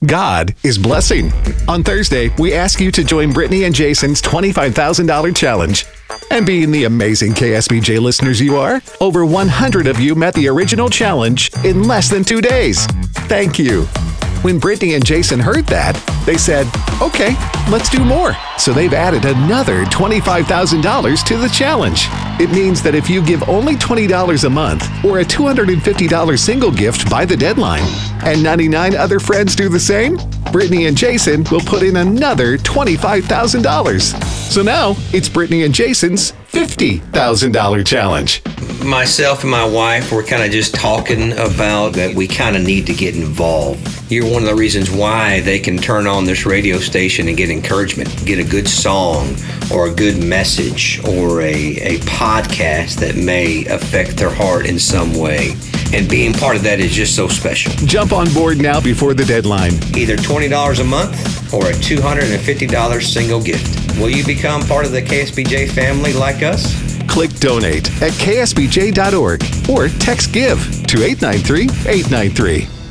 God is blessing. On Thursday, we ask you to join Brittany and Jason's $25,000 challenge. And being the amazing KSBJ listeners you are, over 100 of you met the original challenge in less than 2 days. Thank you. When Brittany and Jason heard that, they said, okay, let's do more. So they've added another $25,000 to the challenge. It means that if you give only $20 a month or a $250 single gift by the deadline, and 99 other friends do the same, Brittany and Jason will put in another $25,000. So now it's Brittany and Jason's $50,000 challenge. Myself and my wife were kind of just talking about that we kind of need to get involved. You're one of the reasons why they can turn on this radio station and get encouragement, get a good song or a good message or a podcast that may affect their heart in some way. And being part of that is just so special. Jump on board now before the deadline. Either $20 a month or a $250 single gift. Will you become part of the KSBJ family like us? Click donate at ksbj.org or text give to 893-893.